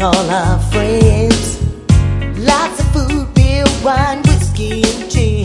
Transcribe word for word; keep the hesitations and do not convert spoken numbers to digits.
all our friends. Lots of food, beer, wine, whiskey, and gin.